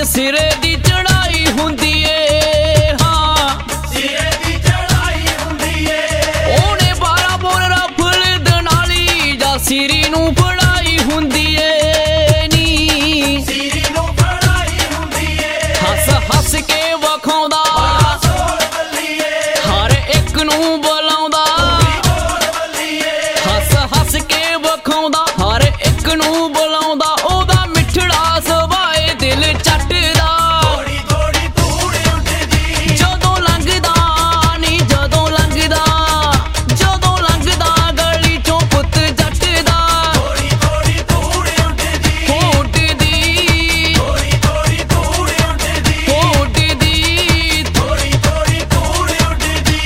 सिरे दी चढ़ाई हुंदी ए। हाँ सिरे दी चढ़ाई हुंदी ए। ओने 12 बोर रफल दनाली जा सिरी नू पढ़ाई हुंदी ए नी। सिरी नू पढ़ाई हुंदी ए। हस हस के वखाउंदा सोल बल्लीए हर एक नू बुलाउंदा। हस हस के वखाउंदा हर एक नू बुलाउंदा। ओदा मिठड़ा सुभाए दिल चटदा। थोड़ी थोड़ी धूड़ उठदी जदों लंघदा नी जदों लंघदा जदों लंघदा गली चों पुत जट दा। थोड़ी थोड़ी धूड़ उठदी होटदी थोड़ी थोड़ी धूड़ उठदी होटदी थोड़ी थोड़ी धूड़ उठदी।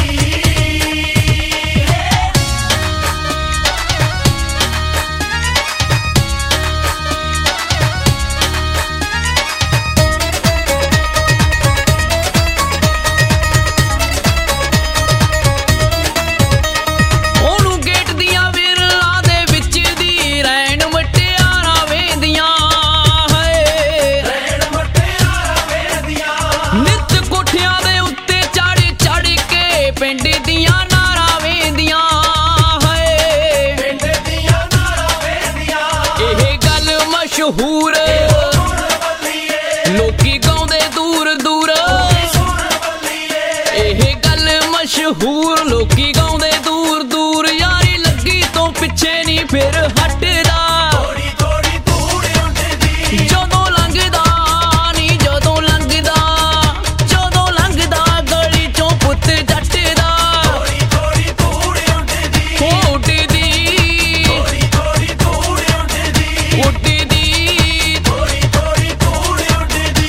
ਉਹਨੂੰ ਗੇਟ ਦੀਆਂ ਵਿਰਲਾਂ ਦੇ ਵਿੱਚ ਦੀ ਰੈਣ ਮਟਿਆਰਾਂ ਵੇਂਦੀਆਂ ਹੈ। ਰਹਿਣ ਮਟਿਆਰਾਂ ਵੇਂਦੀਆਂ ਨਿੱਤ ਕੋਠਿਆਂ ਦੇ ਉੱਤੇ ਚੜ ਚੜ ਕੇ ਪਿੰਡ ਦੀਆਂ ਨਾਰਾਂ ਵੇਂਦੀਆਂ ਹੈ। ਪਿੰਡ ਦੀਆਂ ਨਾਰਾਂ ਵੇਂਦੀਆਂ ਇਹ ਗੱਲ ਮਸ਼ਹੂਰ ਸੁਣ ਬੱਲੀਏ ਲੋਕੀ ਗਾਉਂਦੇ ਦੂਰ ਦੂਰ। ਸੁਣ ਬੱਲੀਏ ਇਹ ਗੱਲ ਮਸ਼ਹੂਰ ਲੋਕੀ ਗਾਉਂਦੇ ਦੂਰ ਦੂਰ। ਯਾਰੀ ਲੱਗੀ ਤੋਂ ਪਿੱਛੇ ਨਹੀਂ ਫਿਰ ਹਟਦਾ। ਥੋੜੀ ਥੋੜੀ ਧੂੜ ਉਠਦੀ ਜਦੋਂ ਲੰਘਦਾ ਨੀ ਜਦੋਂ ਲੰਘਦਾ ਜਦੋਂ ਲੰਘਦਾ ਗਲੀ ਚੋਂ ਪੁੱਤ ਜੱਟ ਦਾ। ਥੋੜੀ ਥੋੜੀ ਧੂੜ ਉਠਦੀ ਉੱਡਦੀ ਥੋੜੀ ਥੋੜੀ ਧੂੜ ਉਠਦੀ ਉੱਡਦੀ ਥੋੜੀ ਥੋੜੀ ਧੂੜ ਉਠਦੀ।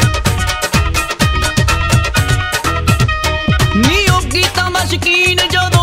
ਨੀ ਉਹ ਗੀਤਾਂ ਦਾ ਸ਼ੌਕੀਨ ਜਦੋਂ